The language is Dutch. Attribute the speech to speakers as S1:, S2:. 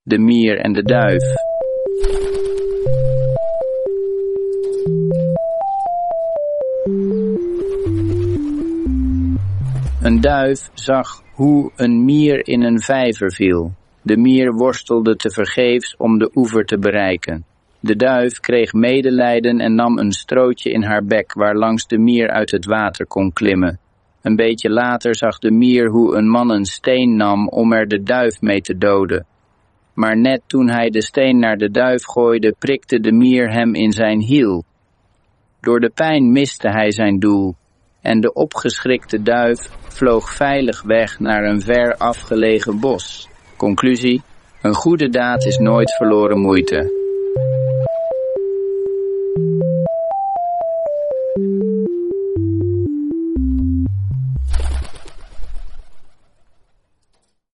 S1: de mier en de duif. Een duif zag hoe een mier in een vijver viel. De mier worstelde tevergeefs om de oever te bereiken. De duif kreeg medelijden en nam een strootje in haar bek waarlangs de mier uit het water kon klimmen. Een beetje later zag de mier hoe een man een steen nam om er de duif mee te doden. Maar net toen hij de steen naar de duif gooide, prikte de mier hem in zijn hiel. Door de pijn miste hij zijn doel en de opgeschrikte duif vloog veilig weg naar een ver afgelegen bos. Conclusie: een goede daad is nooit verloren moeite.